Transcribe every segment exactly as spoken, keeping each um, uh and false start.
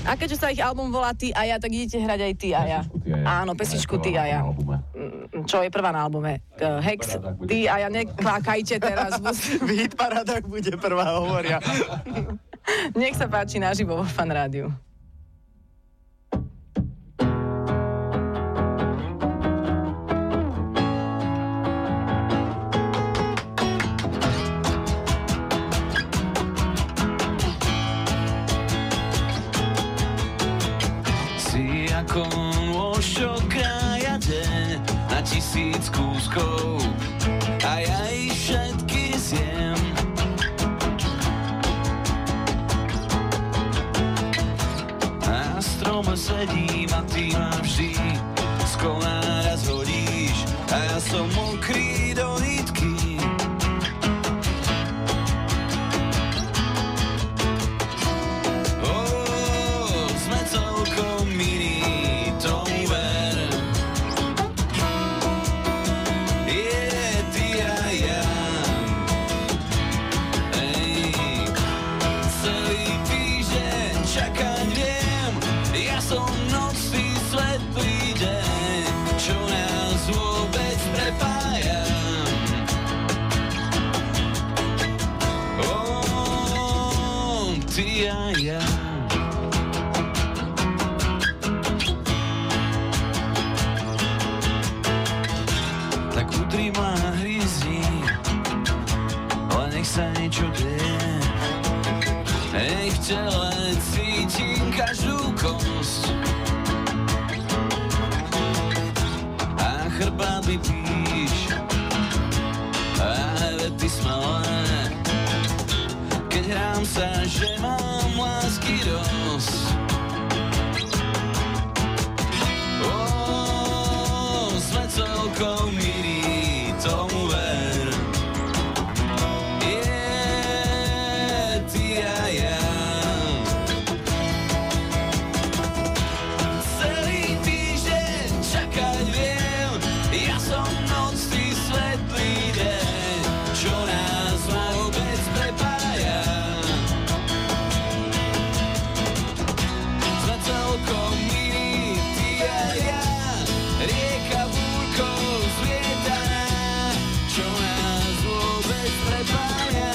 A keďže sa ich album volá Ty a ja, tak idete hrať aj Ty a ja. Áno, pesničku Ty a ja. Čo je prvá na albume? Hex, Ty a ja, nekvákajte teraz. V hitparádach bude prvá, hovoria. Nech sa páči naživo vo Fan Rádiu. Ako ošoká deň na tisíc kúskov a ja ich všetky zjem. Na strome sedím a ty ma vždy z konára zhodíš a ja som mokrý do nitky. Tak udri ma hryzni, ale nech sa niečo deje. Nech v tele cítim každú kosť a chrbát mi píš a vety smalé. Keď hrám sa, že mám lásky dosť. Ó, sme celkom milí, tomu ver. Je, ty a ja. Celý týždeň čakať viem, ja som noc, ty svetlý deň, čo nás vôbec prepája. Sme celkom milí, ty a ja, rieka búrkou zvietaná, čo nás vôbec prepája.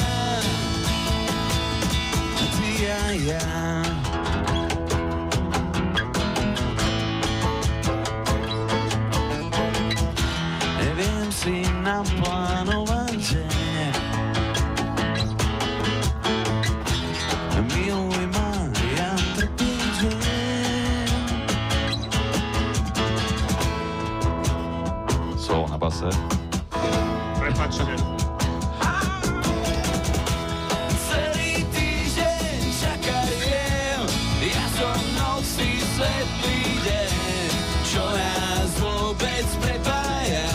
Ty a ja. Neviem si naplánovať deň. Miluj ma, ja trpieť viem. Solo na base. Prepáčte. Celý týždeň čakajem, ja som nocí svetlý deň, čo nás vôbec prepája.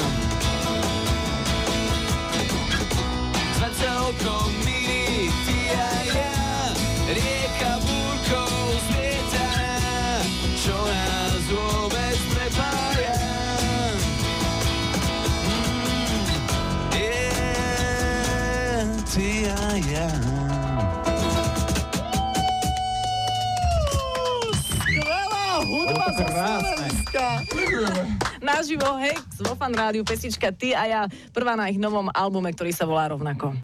Sme celkom milí, ty a ja, rieka búrkou zmietaná, čo nás vôbec prepája. Mm, yeah, ty a ja. Skvelá hudba zo Slovenska. Naživo Hex vo Fan Rádiu, pesnička Ty a ja, prvá na ich novom albume, ktorý sa volá rovnako.